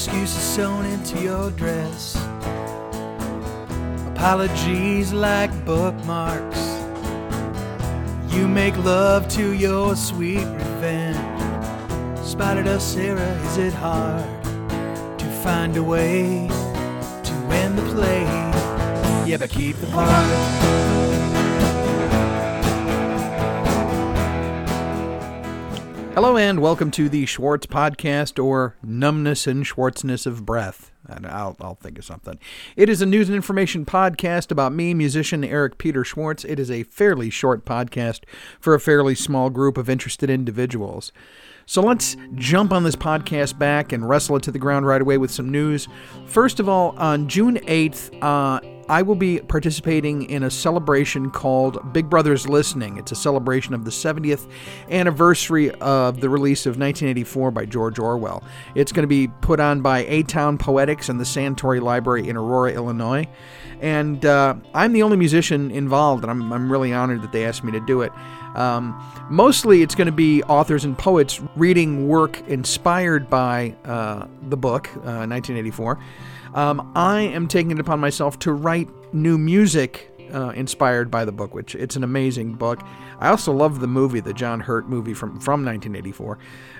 excuses sewn into your dress. Apologies like bookmarks. You make love to your sweet revenge. Spotted us, Sarah, is it hard to find a way to end the play? Yeah, but keep the part. Hello and welcome to the Schwartz Podcast, or Numbness and Schwartzness of Breath. And I'll think of something. It is a news and information podcast about me, musician Eric Peter Schwartz. It is a fairly short podcast for a fairly small group of interested individuals. So let's jump on this podcast back and wrestle it to the ground right away with some news. First of all, on June 8th, I will be participating in a celebration called Big Brother's Listening. It's a celebration of the 70th anniversary of the release of 1984 by George Orwell. It's going to be put on by A-Town Poetics and the Santori Library in Aurora, Illinois. And I'm the only musician involved, and I'm really honored that they asked me to do it. Mostly it's going to be authors and poets reading work inspired by the book, 1984. I am taking it upon myself to write new music inspired by the book, which it's an amazing book. I also love the movie, the John Hurt movie from 1984.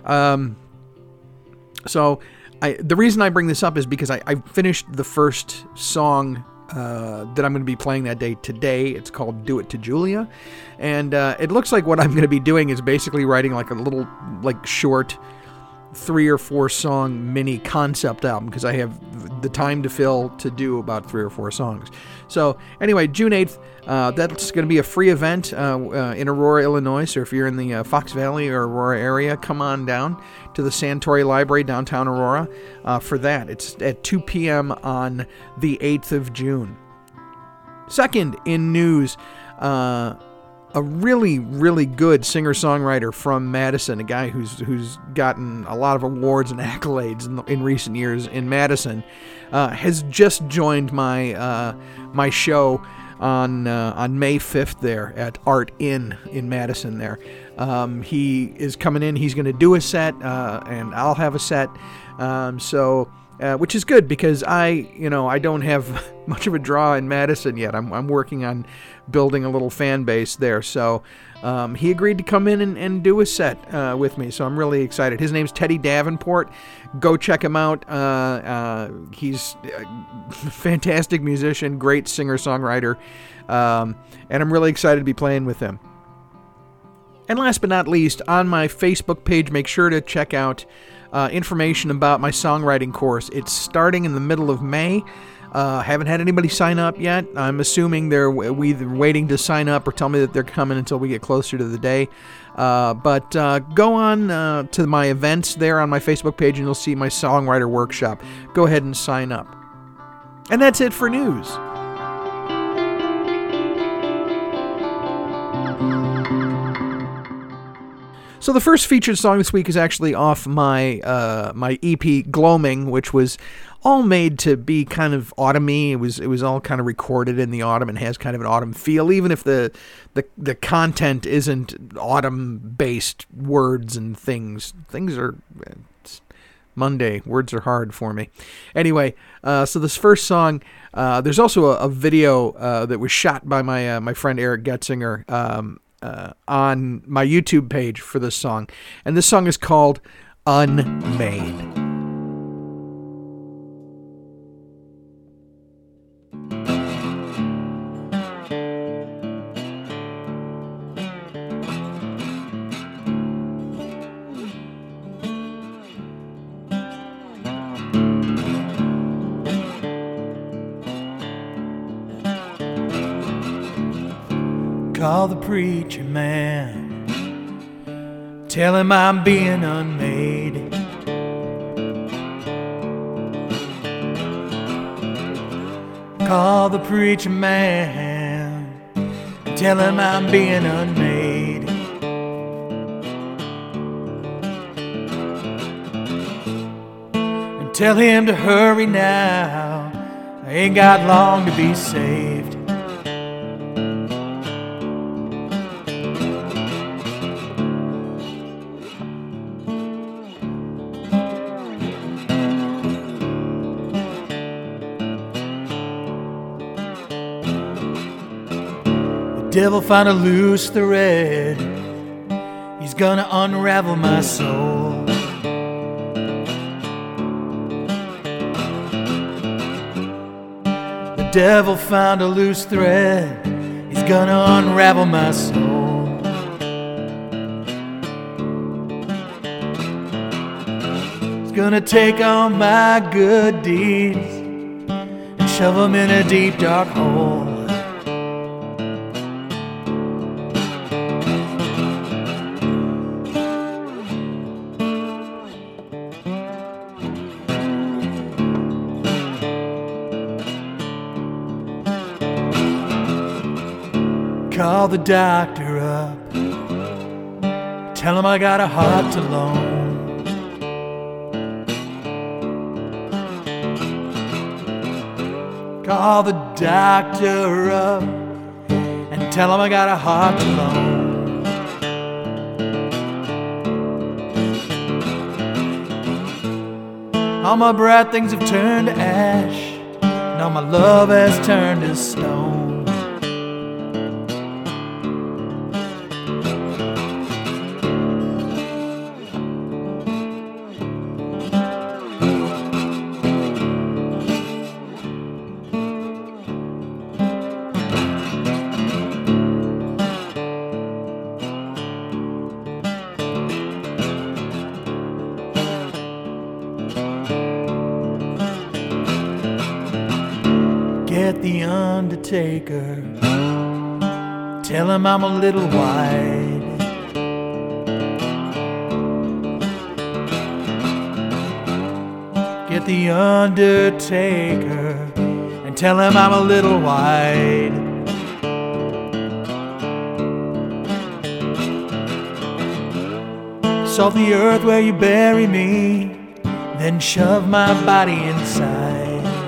The reason I bring this up is because I finished the first song that I'm going to be playing that day today. It's called Do It to Julia. And it looks like what I'm going to be doing is basically writing like a little short 3 or 4 song mini concept album, because I have the time to fill to do about 3 or 4 songs. So anyway, June 8th, that's going to be a free event in Aurora, Illinois. So if you're in the Fox Valley or Aurora area, come on down to the Santori Library, downtown Aurora, for that. It's at 2 p.m. on the 8th of June. Second in news, a really, really good singer-songwriter from Madison, a guy who's gotten a lot of awards and accolades in recent years in Madison, has just joined my show on May 5th there at Art Inn in Madison there. He is coming in. He's going to do a set, and I'll have a set. Which is good because I don't have much of a draw in Madison yet. I'm working on building a little fan base there. So he agreed to come in and do a set with me. So I'm really excited. His name's Teddy Davenport. Go check him out. He's a fantastic musician, great singer-songwriter. And I'm really excited to be playing with him. And last but not least, on my Facebook page, make sure to check out information about my songwriting course. It's starting in the middle of May. Haven't had anybody sign up yet. I'm assuming they're either waiting to sign up or tell me that they're coming until we get closer to the day. But go on to my events there on my Facebook page and you'll see my songwriter workshop. Go ahead and sign up. And that's it for news. So the first featured song this week is actually off my my EP Gloaming, which was all made to be kind of autumny. It was all kind of recorded in the autumn and has kind of an autumn feel, even if the content isn't autumn-based words and things. Things are Monday. Words are hard for me. Anyway, so this first song, there's also a video that was shot by my friend Eric Getzinger on my YouTube page for this song. And this song is called Unmade. Call the preacher man, tell him I'm being unmade. Call the preacher man, tell him I'm being unmade. And tell him to hurry now, I ain't got long to be saved. devil found a loose thread. He's gonna unravel my soul. The devil found a loose thread. He's gonna unravel my soul. He's gonna take all my good deeds and shove them in a deep dark hole. Call the doctor up, tell him I got a heart to loan. Call the doctor up and tell him I got a heart to loan. All my bright things have turned to ash, and all my love has turned to stone. Get the undertaker, tell him I'm a little wide. Get the undertaker and tell him I'm a little wide. Salt the earth where you bury me, then shove my body inside.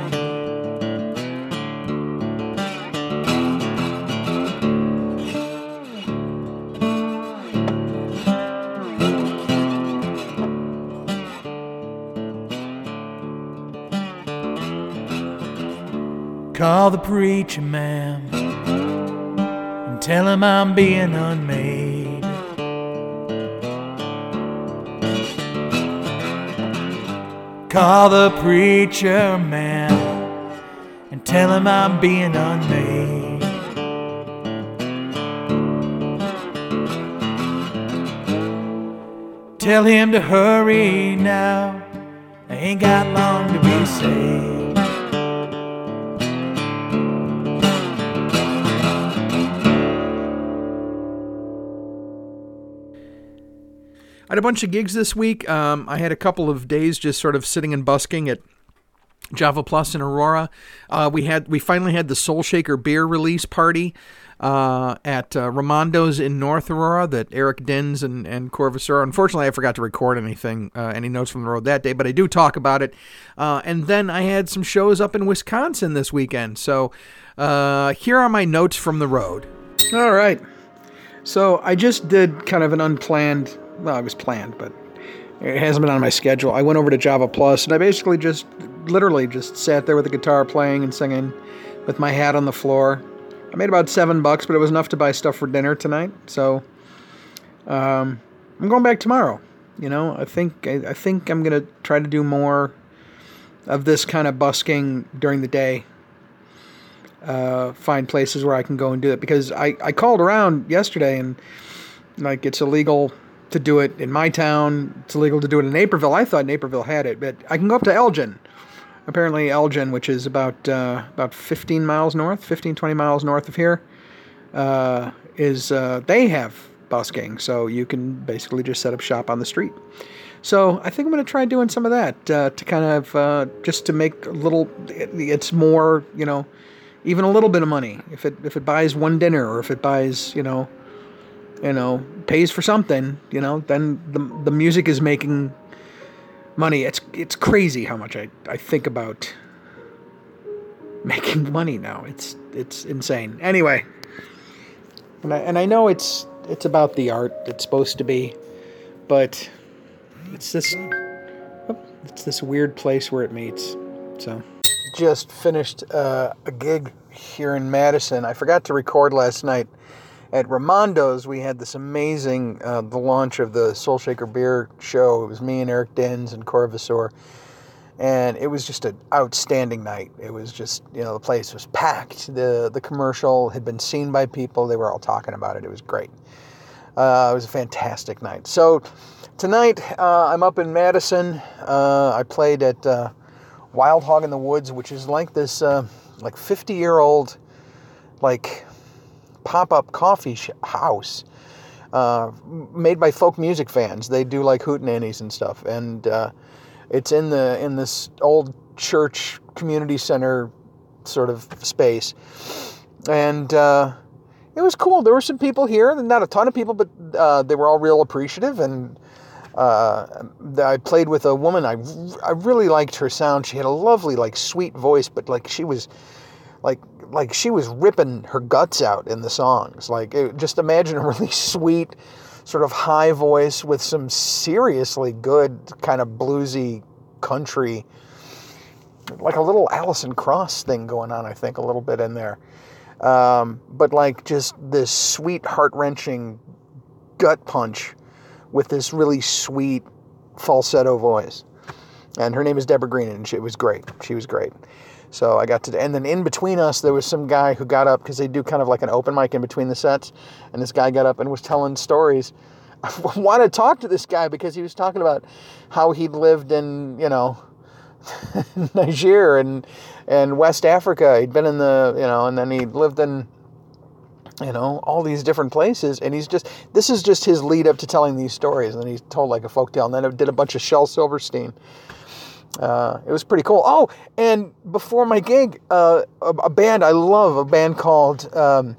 Call the preacher man and tell him I'm being unmade. Call the preacher man and tell him I'm being unmade. Tell him to hurry now, I ain't got long to be saved. I had a bunch of gigs this week. I had a couple of days just sort of sitting and busking at Java Plus in Aurora. We finally had the Soul Shaker beer release party at Ramondo's in North Aurora that Eric Dins and Corvusera. Unfortunately, I forgot to record any notes from the road that day, but I do talk about it. And then I had some shows up in Wisconsin this weekend. So here are my notes from the road. All right. So I just did kind of an unplanned... Well, it was planned, but it hasn't been on my schedule. I went over to Java Plus, and I basically literally just sat there with the guitar playing and singing with my hat on the floor. I made about $7, but it was enough to buy stuff for dinner tonight. So I'm going back tomorrow. You know, I think I'm going to try to do more of this kind of busking during the day. Find places where I can go and do it, because I called around yesterday, and like, it's illegal to do it in my town. It's illegal to do it in Naperville. I thought Naperville had it, but I can go up to Elgin. Apparently Elgin, which is about 20 miles north of here, they have busking, so you can basically just set up shop on the street. So I think I'm going to try doing some of that to kind of just to make a little. It's more, you know, even a little bit of money. If it buys one dinner, or if it buys, you know, pays for something, you know, then the music is making money. It's crazy how much I think about making money now. It's insane. Anyway, and I know it's about the art. It's supposed to be, but it's this weird place where it meets. So just finished a gig here in Madison. I forgot to record last night. at Ramondo's, we had this amazing, the launch of the Soul Shaker Beer show. It was me and Eric Dens and Cora Vasor. And it was just an outstanding night. It was just, the place was packed. The commercial had been seen by people. They were all talking about it. It was great. It was a fantastic night. So tonight, I'm up in Madison. I played at Wild Hog in the Woods, which is like this 50-year-old pop-up coffee house made by folk music fans. They do hootenannies and stuff. And it's in this old church community center sort of space. And it was cool. There were some people here, not a ton of people, but they were all real appreciative. And I played with a woman. I really liked her sound. She had a lovely, sweet voice, but she was she was ripping her guts out in the songs. Just imagine a really sweet, sort of high voice with some seriously good kind of bluesy country, like a little Alison Krauss thing going on, I think, a little bit in there. But just this sweet, heart-wrenching gut punch with this really sweet falsetto voice. And her name is Deborah Green, and it was great. She was great. So I got to, and then in between us, there was some guy who got up, because they do kind of like an open mic in between the sets, and this guy got up and was telling stories. I want to talk to this guy because he was talking about how he'd lived in, Niger and West Africa. He'd been in and then he lived in, all these different places. And this is just his lead up to telling these stories. And then he told a folktale, and then it did a bunch of Shel Silverstein. It was pretty cool. Oh, and before my gig, a band I love, a band called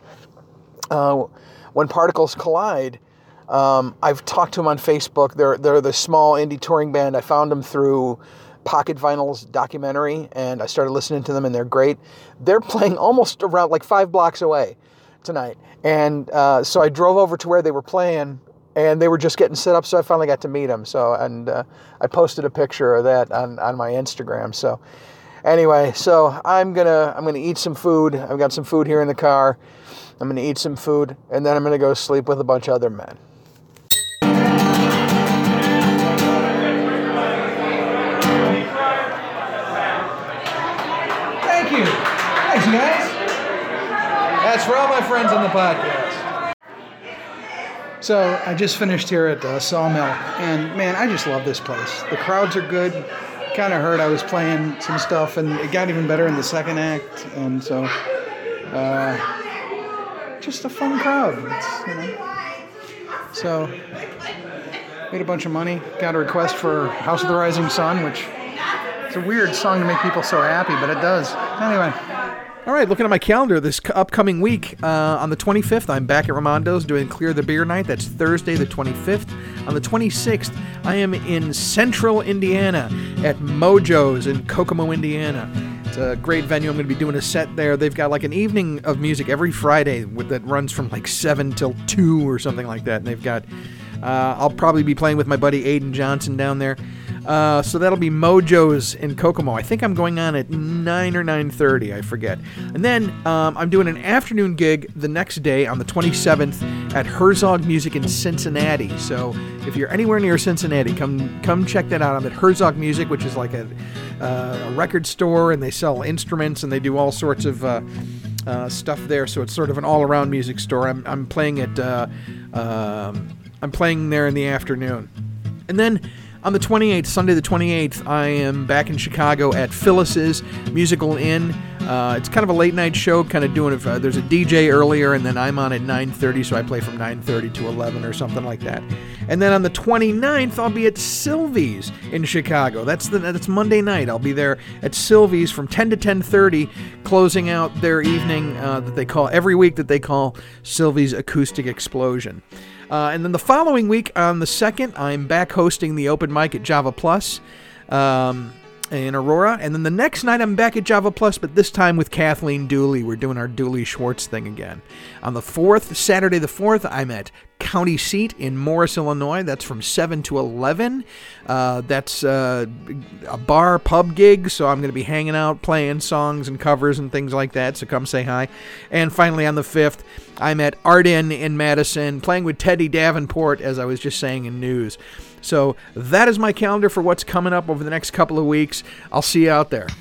When Particles Collide. I've talked to them on Facebook. They're the small indie touring band. I found them through Pocket Vinyl's documentary, and I started listening to them, and they're great. They're playing almost around 5 blocks away tonight. And so I drove over to where they were playing, and they were just getting set up, so I finally got to meet them. So, and I posted a picture of that on my Instagram. So anyway, so I'm gonna eat some food. I've got some food here in the car. I'm gonna eat some food, and then I'm gonna go sleep with a bunch of other men. Thank you. Thanks, guys. That's for all my friends on the podcast. So I just finished here at Sawmill, and man, I just love this place. The crowds are good. Kind of heard I was playing some stuff, and it got even better in the second act, and so just a fun crowd. So made a bunch of money. Got a request for House of the Rising Sun, which is a weird song to make people so happy, but it does. Anyway. All right, looking at my calendar, this upcoming week, on the 25th, I'm back at Ramondo's doing Clear the Beer Night. That's Thursday the 25th. On the 26th, I am in Central Indiana at Mojo's in Kokomo, Indiana. It's a great venue. I'm going to be doing a set there. They've got an evening of music every Friday that runs from 7 till 2 or something like that. And they've got, I'll probably be playing with my buddy Aiden Johnson down there. So that'll be Mojo's in Kokomo. I think I'm going on at 9 or 9:30, I forget. And then I'm doing an afternoon gig the next day on the 27th at Herzog Music in Cincinnati. So if you're anywhere near Cincinnati, come check that out. I'm at Herzog Music, which is like a record store, and they sell instruments, and they do all sorts of stuff there. So it's sort of an all-around music store. I'm playing at I'm playing there in the afternoon. And then on the 28th, Sunday the 28th, I am back in Chicago at Phyllis's Musical Inn. It's kind of a late night show, kind of doing it. There's a DJ earlier, and then I'm on at 9:30, so I play from 9:30 to 11 or something like that. And then on the 29th, I'll be at Sylvie's in Chicago. That's Monday night. I'll be there at Sylvie's from 10 to 10:30, closing out their evening that they call every week that they call Sylvie's Acoustic Explosion. And then the following week, on the 2nd, I'm back hosting the open mic at Java Plus in Aurora. And then the next night, I'm back at Java Plus, but this time with Kathleen Dooley. We're doing our Dooley Schwartz thing again. On the 4th, Saturday the 4th, I'm at county seat in Morris, Illinois. That's from 7 to 11. That's a bar pub gig, so I'm going to be hanging out, playing songs and covers and things like that, so come say hi. And finally, on the 5th, I'm at Art Inn in Madison, playing with Teddy Davenport, as I was just saying in news. So that is my calendar for what's coming up over the next couple of weeks. I'll see you out there.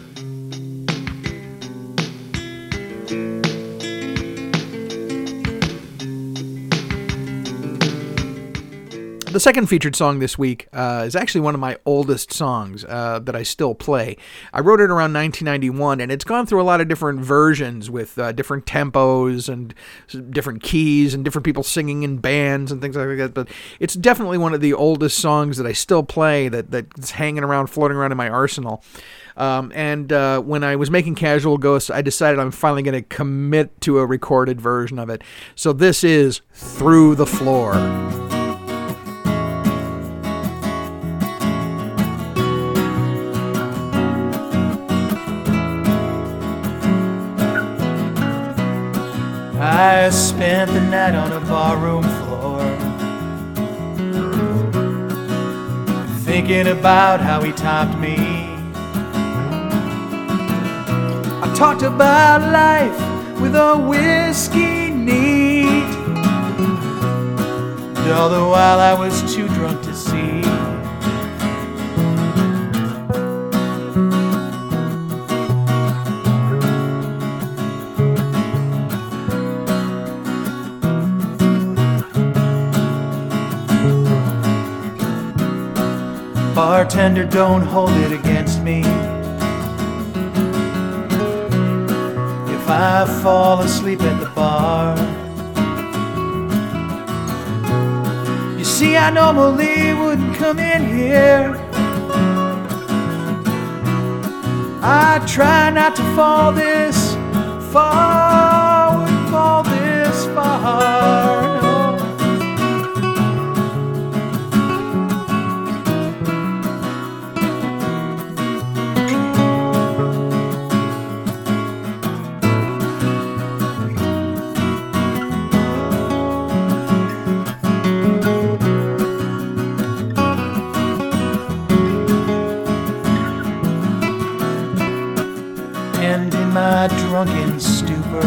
The second featured song this week is actually one of my oldest songs that I still play. I wrote it around 1991, and it's gone through a lot of different versions with different tempos and different keys and different people singing in bands and things like that. But it's definitely one of the oldest songs that I still play that's hanging around, floating around in my arsenal. And when I was making Casual Ghosts, I decided I'm finally going to commit to a recorded version of it. So this is Through the Floor. I spent the night on a barroom floor, thinking about how he topped me. I talked about life with a whiskey neat, and all the while I was too drunk to see. Bartender, don't hold it against me if I fall asleep at the bar. You see, I normally wouldn't come in here. I try not to fall this far, wouldn't fall this far. My drunken stupor,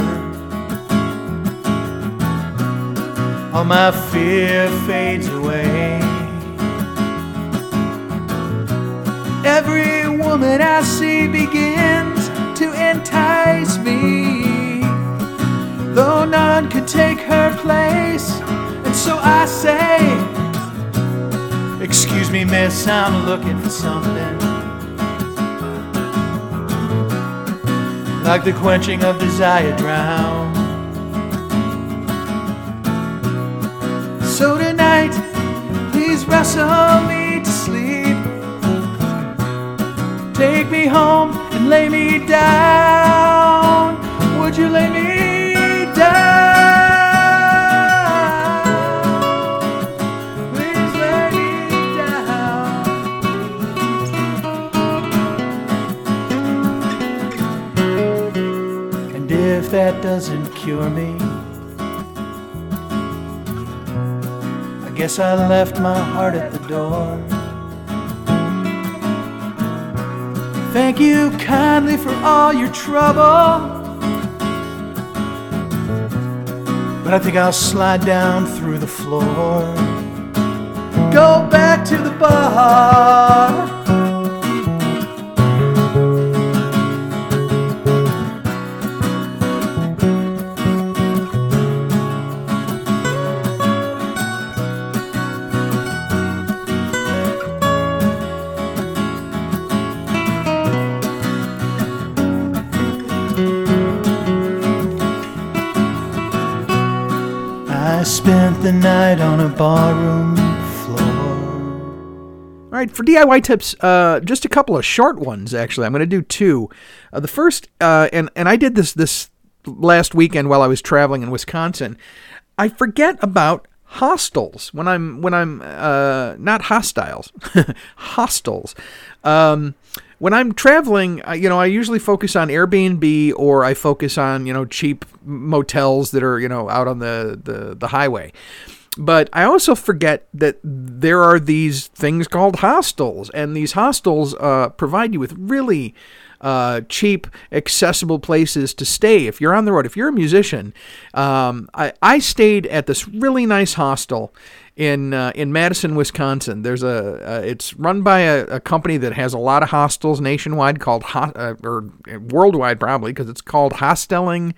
all my fear fades away. Every woman I see begins to entice me, though none could take her place. And so I say, excuse me, miss, I'm looking for something like the quenching of desire drown. So tonight, please wrestle me to sleep. Take me home and lay me down. Would you lay me down? Please lay me down. And if that doesn't cure me, I guess I left my heart at the door. Thank you kindly for all your trouble, but I think I'll slide down through the floor, go back to the bar. I spent the night on a barroom floor. All right, for DIY tips, just a couple of short ones, actually. I'm going to do two. The first, and I did this last weekend while I was traveling in Wisconsin. I forget about hostels when I'm not hostiles, hostels. When I'm traveling, I usually focus on Airbnb, or I focus on, cheap motels that are, out on the highway. But I also forget that there are these things called hostels, and these hostels provide you with really cheap, accessible places to stay if you're on the road. If you're a musician, I stayed at this really nice hostel in Madison, Wisconsin. There's it's run by a company that has a lot of hostels nationwide called or worldwide probably, because it's called Hosteling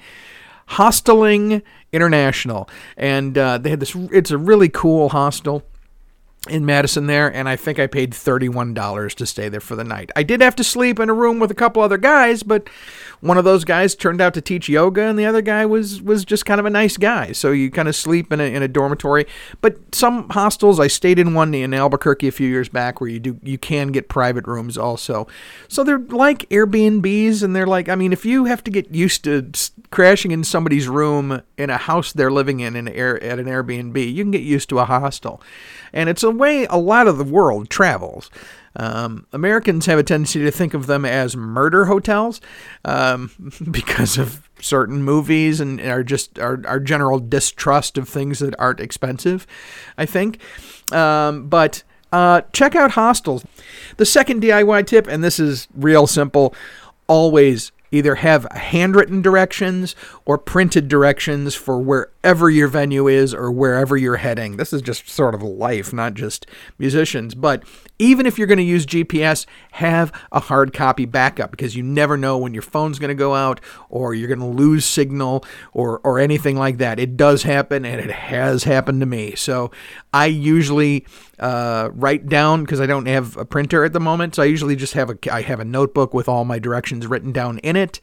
International, and they had this. It's a really cool hostel in Madison there, and I think I paid $31 to stay there for the night. I did have to sleep in a room with a couple other guys, but one of those guys turned out to teach yoga, and the other guy was just kind of a nice guy. So you kind of sleep in a dormitory. But some hostels, I stayed in one in Albuquerque a few years back where you can get private rooms also. So they're like Airbnbs, and they're like, I mean, if you have to get used to crashing in somebody's room in a house they're living in at an Airbnb, you can get used to a hostel. And it's a way a lot of the world travels. Americans have a tendency to think of them as murder hotels because of certain movies and our general distrust of things that aren't expensive, I think. But check out hostels. The second DIY tip, and this is real simple, always either have handwritten directions or printed directions for wherever your venue is or wherever you're heading. This is just sort of life, not just musicians. But even if you're going to use GPS, have a hard copy backup, because you never know when your phone's going to go out or you're going to lose signal or anything like that. It does happen, and it has happened to me. So I usually write down, because I don't have a printer at the moment, so I usually just have a notebook with all my directions written down in it.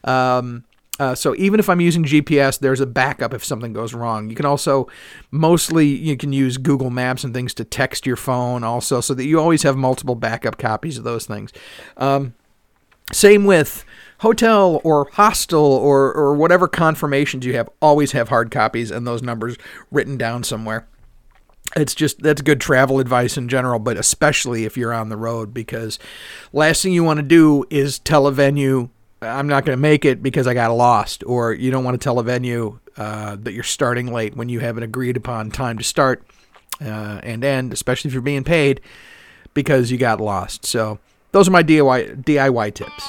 So even if I'm using GPS, there's a backup if something goes wrong. You can also, mostly you can use Google Maps and things to text your phone also, so that you always have multiple backup copies of those things. Same with hotel or hostel or whatever confirmations you have, always have hard copies and those numbers written down somewhere. That's good travel advice in general, but especially if you're on the road, because last thing you want to do is tell a venue, I'm not going to make it because I got lost, or you don't want to tell a venue that you're starting late when you have an agreed upon time to start and end, especially if you're being paid, because you got lost. So those are my DIY tips.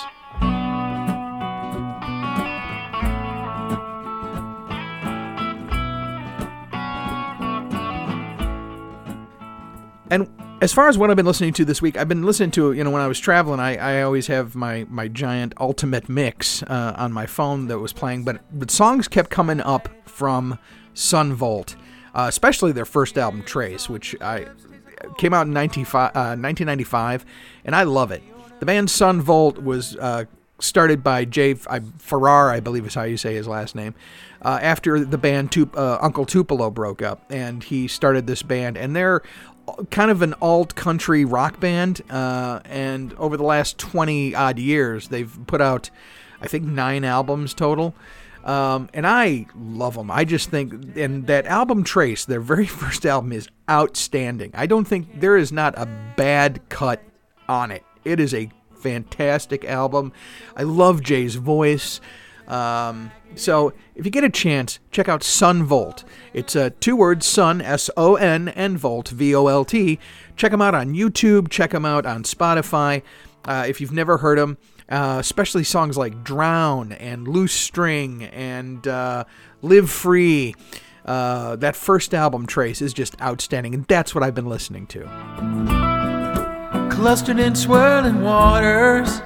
And as far as what I've been listening to this week, I've been listening to, when I was traveling, I always have my giant ultimate mix on my phone that was playing, but songs kept coming up from Son Volt, especially their first album, Trace, which came out in 1995, and I love it. The band Son Volt was started by Jay Farrar, I believe is how you say his last name, after the band Uncle Tupelo broke up, and he started this band, and they're kind of an alt-country rock band, and over the last 20-odd years, they've put out, I think, 9 albums total, and I love them. I just think, and that album Trace, their very first album, is outstanding. I don't think there is not a bad cut on it. It is a fantastic album. I love Jay's voice. So if you get a chance, check out Son Volt. It's 2 words, Son, S-O-N, and Volt, V-O-L-T. Check them out on YouTube. Check them out on Spotify. If you've never heard them, especially songs like Drown and Loose String and Live Free. That first album, Trace, is just outstanding, and that's what I've been listening to. Clustered in swirling waters,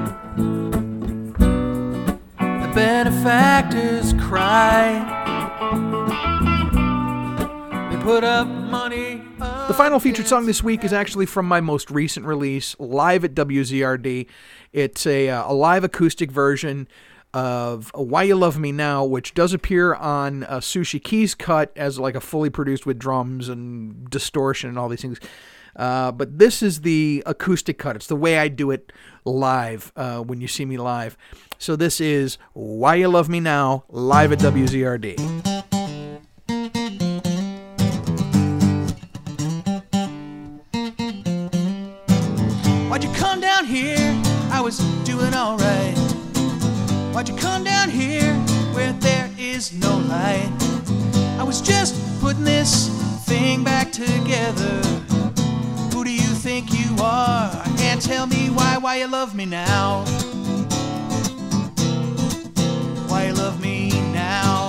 benefactors cry. They put up money. The final featured song this week is actually from my most recent release, live at WZRD. It's a live acoustic version of Why You Love Me Now, which does appear on Sushi Key's cut as like a fully produced with drums and distortion and all these things. But this is the acoustic cut. It's the way I do it live when you see me live. So this is Why You Love Me Now, live at WZRD. Why'd you come down here? I was doing alright. Why'd you come down here where there is no light? I was just putting this thing back together. Who do you think you are? And tell me why you love me now. Why you love me now.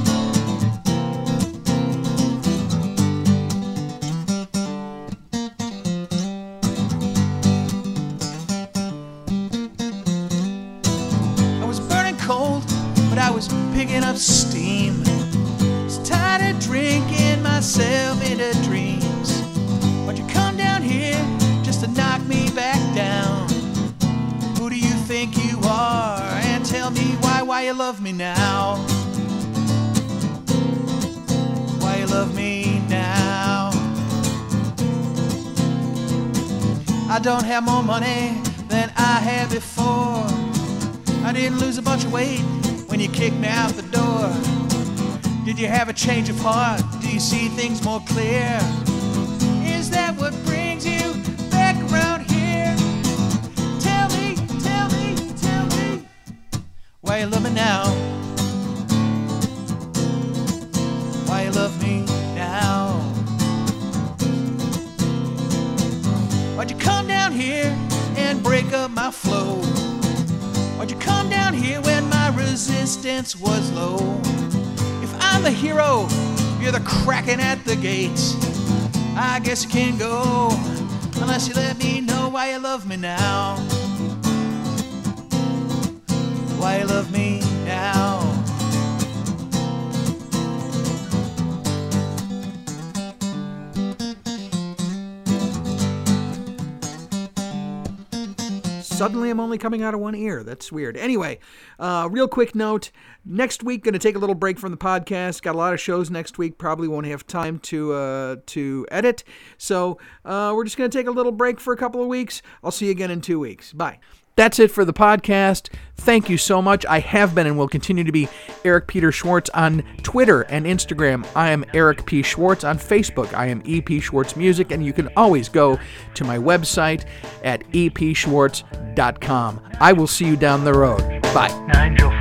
I was burning cold, but I was picking up steam. Was tired of drinking myself into dreams. Why'd you come down here just to knock me back down? Who do you think you are? And tell me why you love me now. Why you love me now. I don't have more money than I had before. I didn't lose a bunch of weight when you kicked me out the door. Did you have a change of heart? Do you see things more clear? Is that what brings you back around here? Tell me, tell me, tell me why you love me now. Why you love me now. Why'd you come down here and break up my flow? Why'd you come down here when my resistance was low? If I'm the hero, you're the kraken at the gates. I guess you can go unless you let me know why you love me now. Why you love me now. Suddenly I'm only coming out of one ear. That's weird. Anyway, real quick note. Next week, going to take a little break from the podcast. Got a lot of shows next week. Probably won't have time to edit. So we're just going to take a little break for a couple of weeks. I'll see you again in 2 weeks. Bye. That's it for the podcast. Thank you so much. I have been and will continue to be Eric Peter Schwartz on Twitter and Instagram. I am Eric P. Schwartz on Facebook. I am EP Schwartz Music, and you can always go to my website at epschwartz.com. I will see you down the road. Bye.